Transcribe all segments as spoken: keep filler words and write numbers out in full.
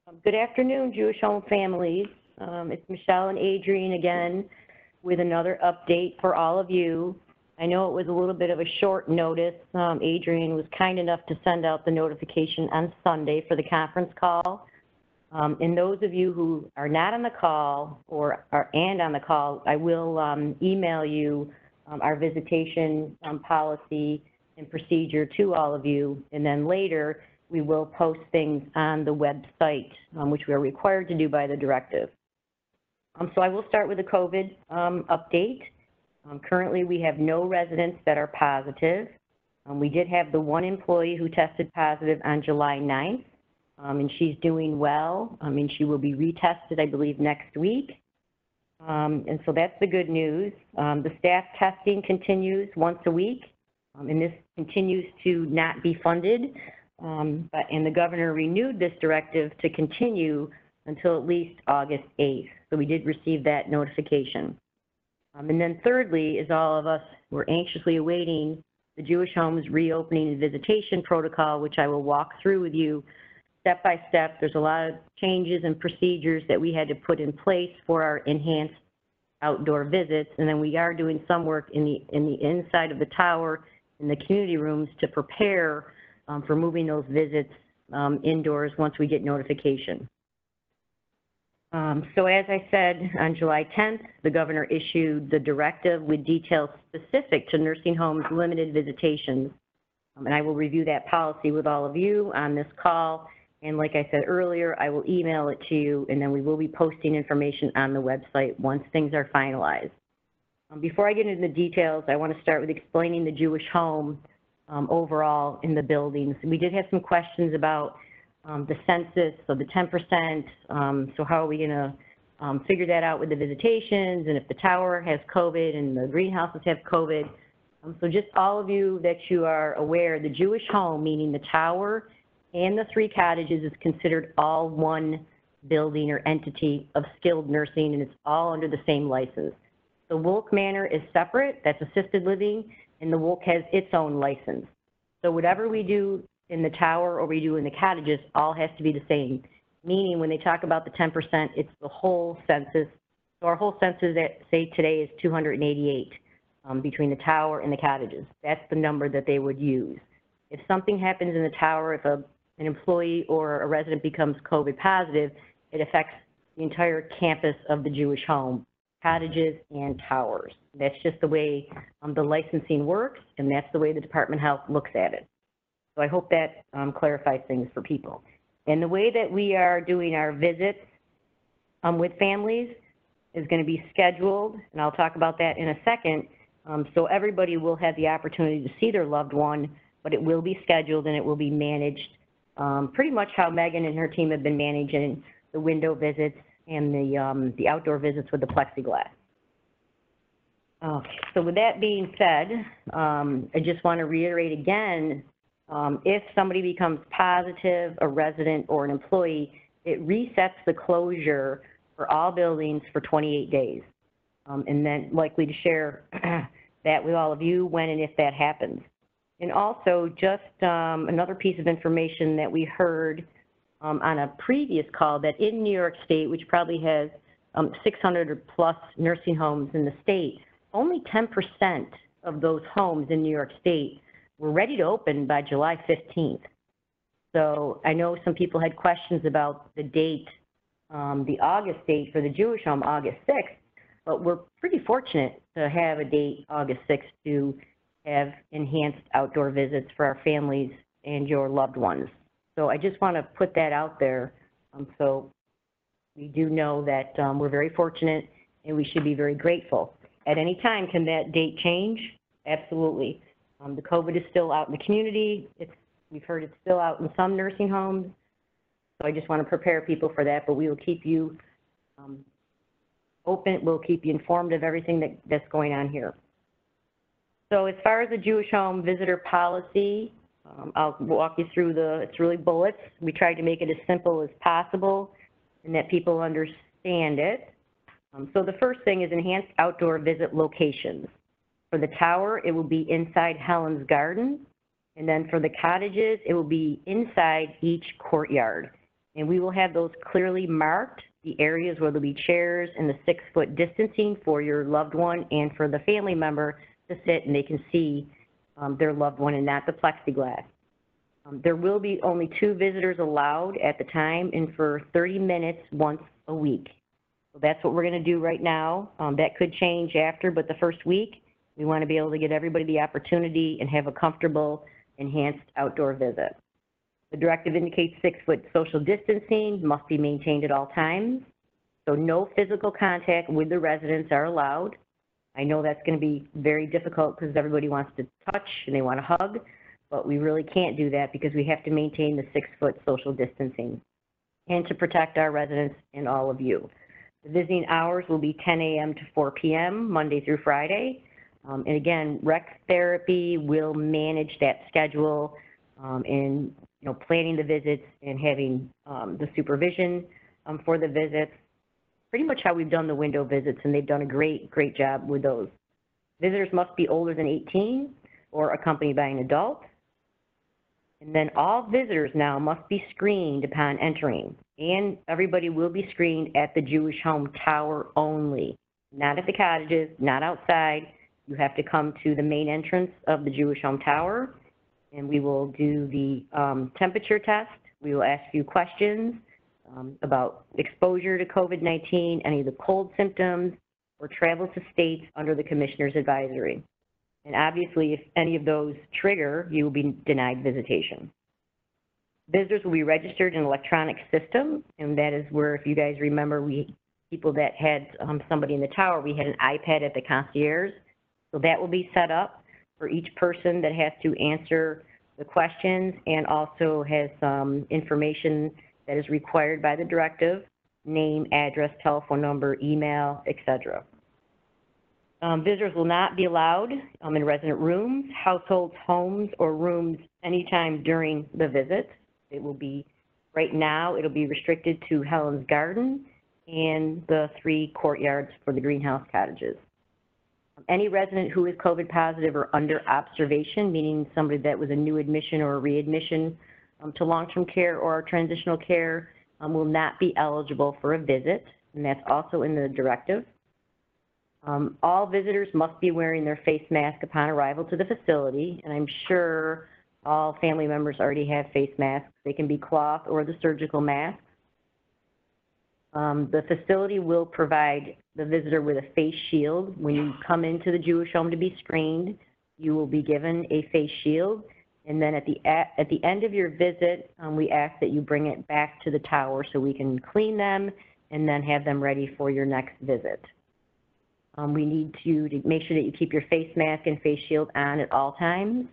Um, Good afternoon, Jewish Home families. Um, it's Michelle and Adrienne again with another update for all of you. I know it was a little bit of a short notice. Um, Adrienne was kind enough to send out the notification on Sunday for the conference call. Um, and those of you who are not on the call or are and on the call, I will um, email you um, our visitation um, policy and procedure to all of you, and then later we will post things on the website, um, which we are required to do by the directive. Um, so I will start with the COVID um, update. Um, currently, we have no residents that are positive. Um, we did have the one employee who tested positive on July ninth, um, and she's doing well. I mean, she will be retested, I believe, next week. Um, and so that's the good news. Um, the staff testing continues once a week, um, and this continues to not be funded. Um, but, and the governor renewed this directive to continue until at least August eighth. So we did receive that notification. Um, and then thirdly, is all of us were anxiously awaiting the Jewish Homes reopening and visitation protocol, which I will walk through with you step by step. There's a lot of changes and procedures that we had to put in place for our enhanced outdoor visits. And then we are doing some work in the, in the inside of the tower, in the community rooms, to prepare um, for moving those visits um, indoors once we get notification. Um, so as I said, on July tenth, the governor issued the directive with details specific to nursing homes limited visitations. Um, and I will review that policy with all of you on this call. And like I said earlier, I will email it to you, and then we will be posting information on the website once things are finalized. Um, before I get into the details, I want to start with explaining the Jewish home um, overall in the buildings. We did have some questions about Um, the census, so the ten percent, um, so how are we gonna um, figure that out with the visitations, and if the tower has COVID and the greenhouses have COVID. Um, so just all of you that you are aware, the Jewish home, meaning the tower and the three cottages, is considered all one building or entity of skilled nursing, and it's all under the same license. The Wolk Manor is separate, that's assisted living, and the Wolk has its own license. So whatever we do in the tower or we do in the cottages, all has to be the same. Meaning when they talk about the ten percent, it's the whole census. So our whole census, that say today, is two hundred eighty-eight um, between the tower and the cottages. That's the number that they would use. If something happens in the tower, if a, an employee or a resident becomes COVID positive, it affects the entire campus of the Jewish home, cottages and towers. That's just the way um, the licensing works, and that's the way the Department of Health looks at it. So I hope that um, clarifies things for people. And the way that we are doing our visits um, with families is going to be scheduled, and I'll talk about that in a second. Um, so everybody will have the opportunity to see their loved one, but it will be scheduled and it will be managed um, pretty much how Megan and her team have been managing the window visits and the, um, the outdoor visits with the plexiglass. Okay, so with that being said, um, I just want to reiterate again, Um, if somebody becomes positive, a resident or an employee, it resets the closure for all buildings for twenty-eight days. Um, and then likely to share that with all of you when and if that happens. And also just um, another piece of information that we heard um, on a previous call, that in New York State, which probably has um, six hundred plus nursing homes in the state, only ten percent of those homes in New York State we're ready to open by July fifteenth. So I know some people had questions about the date, um, the August date for the Jewish home, August sixth, but we're pretty fortunate to have a date, August sixth, to have enhanced outdoor visits for our families and your loved ones. So I just want to put that out there. Um, so we do know that um, we're very fortunate and we should be very grateful. At any time, can that date change? Absolutely. Um, the COVID is still out in the community. It's, we've heard it's still out in some nursing homes. So I just want to prepare people for that, but we will keep you um, open. We'll keep you informed of everything that, that's going on here. So as far as the Jewish home visitor policy, um, I'll walk you through the, it's really bullets. We tried to make it as simple as possible and that people understand it. Um, so the first thing is enhanced outdoor visit locations. For the tower, it will be inside Helen's Garden. And then for the cottages, it will be inside each courtyard. And we will have those clearly marked, the areas where there'll be chairs and the six-foot distancing for your loved one and for the family member to sit and they can see um, their loved one and not the plexiglass. Um, there will be only two visitors allowed at the time and for thirty minutes once a week. So that's what we're going to do right now. Um, that could change after, but the first week, we want to be able to get everybody the opportunity and have a comfortable, enhanced outdoor visit. The directive indicates six-foot social distancing must be maintained at all times. So no physical contact with the residents are allowed. I know that's going to be very difficult because everybody wants to touch and they want to hug, but we really can't do that because we have to maintain the six-foot social distancing and to protect our residents and all of you. The visiting hours will be ten A M to four P M Monday through Friday. Um, and again, rec therapy will manage that schedule um, and you know, planning the visits and having um, the supervision um, for the visits. Pretty much how we've done the window visits, and they've done a great, great job with those. Visitors must be older than eighteen or accompanied by an adult. And then all visitors now must be screened upon entering, and everybody will be screened at the Jewish Home Tower only, not at the cottages, not outside. You have to come to the main entrance of the Jewish Home Tower, and we will do the um, temperature test. We will ask you questions um, about exposure to COVID nineteen, any of the cold symptoms, or travel to states under the Commissioner's advisory. And obviously, if any of those trigger, you will be denied visitation. Visitors will be registered in an electronic system, and that is where, if you guys remember, we people that had um, somebody in the tower, we had an iPad at the concierge. So that will be set up for each person that has to answer the questions and also has some information that is required by the directive, name, address, telephone number, email, et cetera. Um, visitors will not be allowed um, in resident rooms, households, homes, or rooms anytime during the visit. It will be, right now, it'll be restricted to Helen's Garden and the three courtyards for the greenhouse cottages. Any resident who is COVID positive or under observation, meaning somebody that was a new admission or a readmission um, to long-term care or transitional care, um, will not be eligible for a visit, and that's also in the directive. Um, all visitors must be wearing their face mask upon arrival to the facility, and I'm sure all family members already have face masks. They can be cloth or the surgical mask. Um, the facility will provide the visitor with a face shield. When you come into the Jewish home to be screened, you will be given a face shield, and then at the, at, at the end of your visit, um, we ask that you bring it back to the tower so we can clean them and then have them ready for your next visit. Um, we need you to make sure that you keep your face mask and face shield on at all times.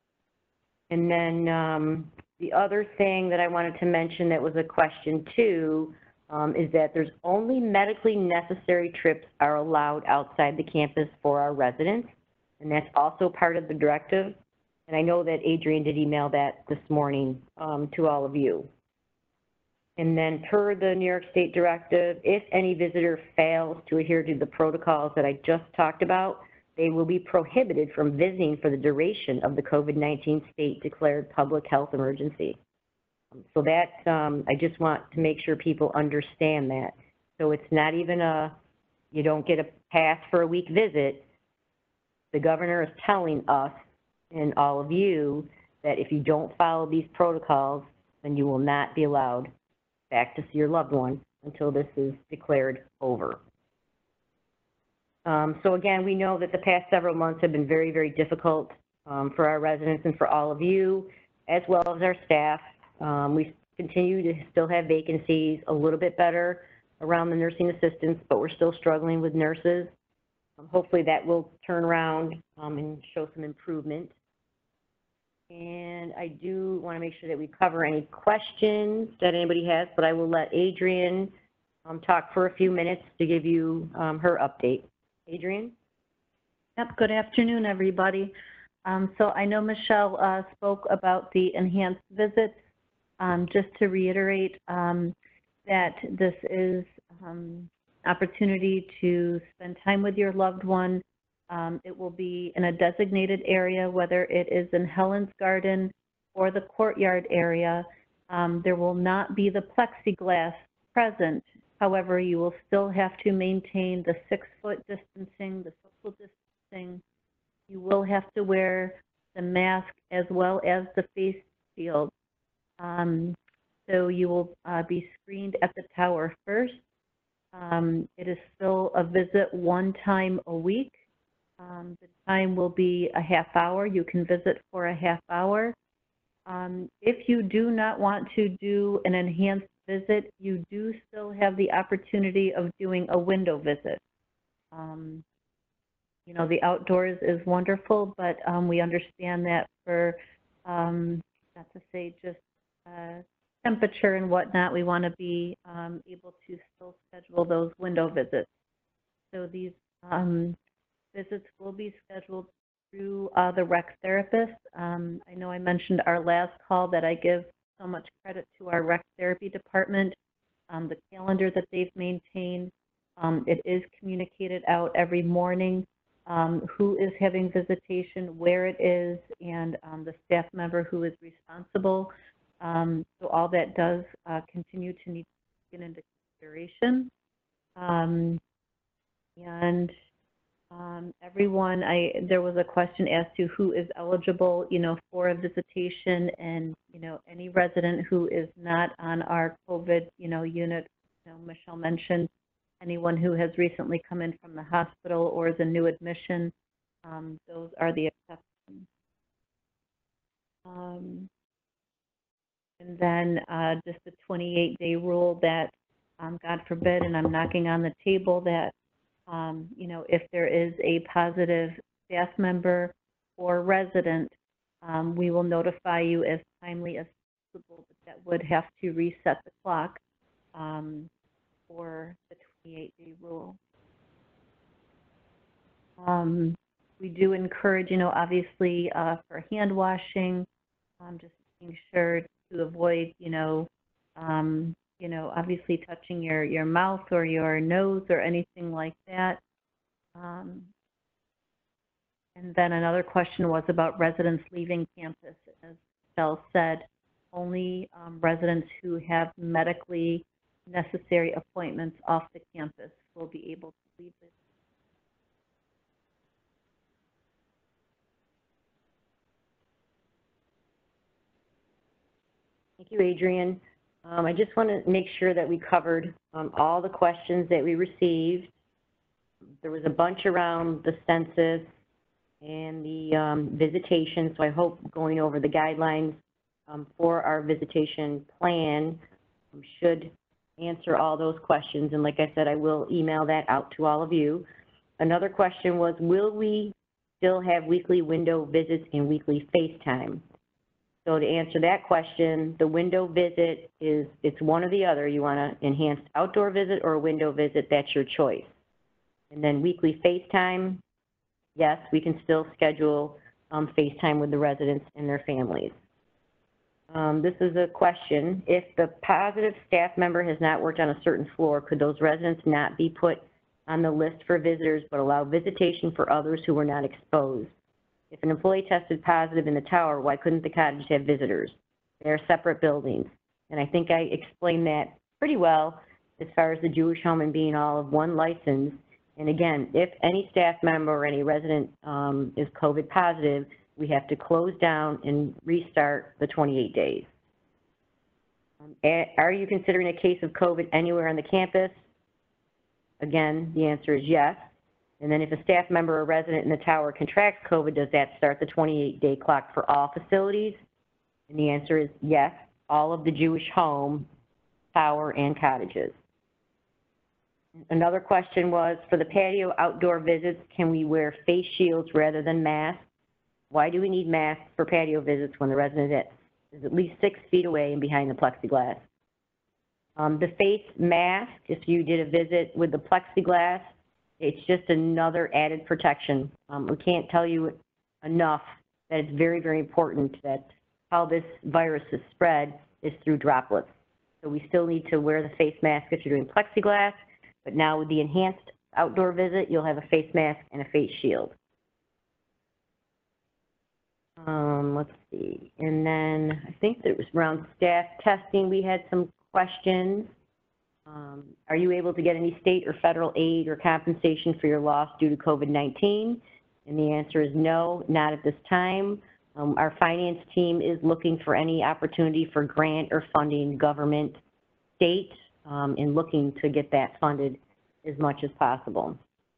And then um, the other thing that I wanted to mention that was a question too um, is that there's only medically necessary trips are allowed outside the campus for our residents, and that's also part of the directive. And I know that Adrian did email that this morning um, to all of you. And then per the New York State directive, if any visitor fails to adhere to the protocols that I just talked about, they will be prohibited from visiting for the duration of the COVID nineteen state declared public health emergency. So that, um, I just want to make sure people understand that. So it's not even a, you don't get a pass for a week visit. The governor is telling us and all of you that if you don't follow these protocols, then you will not be allowed back to see your loved one until this is declared over. Um, so again, we know that the past several months have been very, very difficult um, for our residents and for all of you, as well as our staff. Um, we continue to still have vacancies, a little bit better around the nursing assistants, but we're still struggling with nurses. Um, hopefully that will turn around um, and show some improvement. And I do want to make sure that we cover any questions that anybody has, but I will let Adrian um, talk for a few minutes to give you um, her update. Adrian? Yep, good afternoon, everybody. Um, so I know Michelle uh, spoke about the enhanced visits. Um, just to reiterate um, that this is um, opportunity to spend time with your loved one. Um, it will be in a designated area, whether it is in Helen's Garden or the courtyard area. Um, there will not be the plexiglass present. However, you will still have to maintain the six-foot distancing, the social distancing. You will have to wear the mask as well as the face shield. Um, so you will uh, be screened at the tower first. Um, it is still a visit one time a week. Um, the time will be a half hour. You can visit for a half hour. Um, if you do not want to do an enhanced visit, you do still have the opportunity of doing a window visit. Um, you know, the outdoors is wonderful, but um, we understand that for, um, not to say just uh, temperature and whatnot, we want to be um, able to still schedule those window visits. So these um, visits will be scheduled through uh, the rec therapist. Um, I know I mentioned our last call that I give so much credit to our rec therapy department, um, the calendar that they've maintained. Um, it is communicated out every morning um, who is having visitation, where it is, and um, the staff member who is responsible. Um, so all that does uh, continue to need to get into consideration. Um, and Um, everyone, I, there was a question as to who is eligible, you know, for a visitation, and, you know, any resident who is not on our COVID, you know, unit, you know, Michelle mentioned anyone who has recently come in from the hospital or is a new admission, um, those are the exceptions. Um, and then uh, just the twenty-eight day rule that, um, God forbid, and I'm knocking on the table, that Um, you know, if there is a positive staff member or resident, um, we will notify you as timely as possible, but that would have to reset the clock um, for the twenty-eight day rule. Um, we do encourage, you know, obviously uh, for hand washing, um, just making sure to avoid, you know, um, you know, obviously touching your, your mouth or your nose or anything like that. Um, and then another question was about residents leaving campus. As Michelle said, only um, residents who have medically necessary appointments off the campus will be able to leave it. Thank you, Adrian. Um, I just want to make sure that we covered um, all the questions that we received. There was a bunch around the census and the um, visitation, so I hope going over the guidelines um, for our visitation plan should answer all those questions. And like I said, I will email that out to all of you. Another question was, will we still have weekly window visits and weekly FaceTime? So to answer that question, the window visit is, it's one or the other. You want an enhanced outdoor visit or a window visit, that's your choice. And then weekly FaceTime, yes, we can still schedule um, FaceTime with the residents and their families. Um, this is a question. If the positive staff member has not worked on a certain floor, could those residents not be put on the list for visitors but allow visitation for others who were not exposed? If an employee tested positive in the tower, why couldn't the cottage have visitors? They're separate buildings. And I think I explained that pretty well as far as the Jewish home and being all of one license. And again, if any staff member or any resident um, is COVID positive, we have to close down and restart the twenty-eight days. Um, are you considering a case of COVID anywhere on the campus? Again, the answer is yes. And then if a staff member or resident in the tower contracts COVID, does that start the twenty-eight day clock for all facilities? And the answer is yes, all of the Jewish home, tower, and cottages. Another question was, for the patio outdoor visits, can we wear face shields rather than masks? Why do we need masks for patio visits when the resident is at least six feet away and behind the plexiglass? Um, the face mask, if you did a visit with the plexiglass, it's just another added protection. Um, we can't tell you enough that it's very, very important that how this virus is spread is through droplets. So we still need to wear the face mask if you're doing plexiglass, but now with the enhanced outdoor visit, you'll have a face mask and a face shield. Um, let's see. And then I think that it was around staff testing. We had some questions. Um, are you able to get any state or federal aid or compensation for your loss due to COVID nineteen? And the answer is no, not at this time. Um, our finance team is looking for any opportunity for grant or funding government, state, um, and looking to get that funded as much as possible.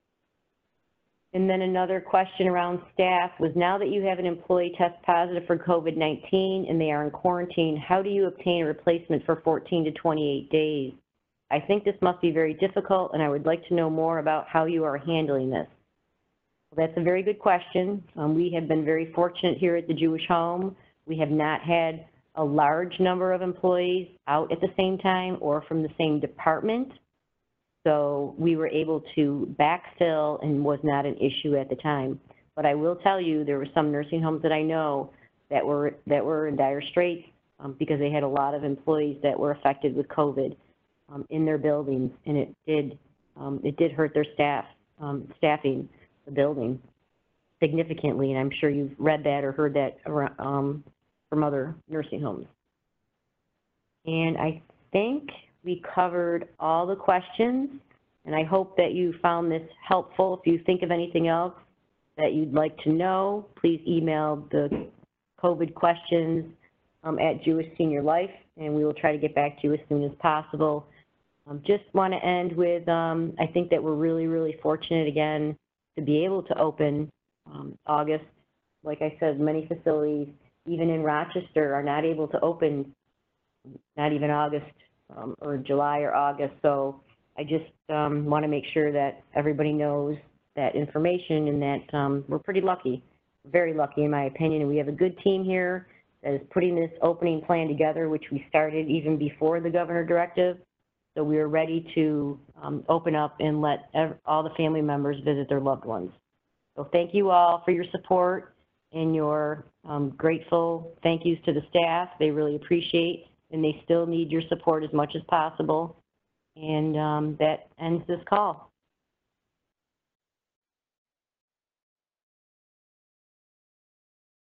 And then another question around staff was, now that you have an employee test positive for COVID nineteen and they are in quarantine, how do you obtain a replacement for fourteen to twenty-eight days? I think this must be very difficult, and I would like to know more about how you are handling this. Well, that's a very good question. Um, we have been very fortunate here at the Jewish Home. We have not had a large number of employees out at the same time or from the same department. So we were able to backfill and was not an issue at the time. But I will tell you, there were some nursing homes that I know that were, that were in dire straits um, because they had a lot of employees that were affected with COVID um, in their buildings, and it did, um, it did hurt their staff, um, staffing the building significantly, and I'm sure you've read that or heard that um, from other nursing homes. And I think we covered all the questions, and I hope that you found this helpful. If you think of anything else that you'd like to know, please email the COVID questions um, at Jewish Senior Life, and we will try to get back to you as soon as possible. Um, just want to end with, um, I think that we're really, really fortunate again to be able to open um, August. Like I said, many facilities, even in Rochester, are not able to open, not even August um, or July or August. So I just um, want to make sure that everybody knows that information and that um, we're pretty lucky, very lucky in my opinion. And we have a good team here that is putting this opening plan together, which we started even before the governor directive. So we are ready to um, open up and let all the family members visit their loved ones. So thank you all for your support and your um, grateful thank yous to the staff. They really appreciate, and they still need your support as much as possible. And um, that ends this call.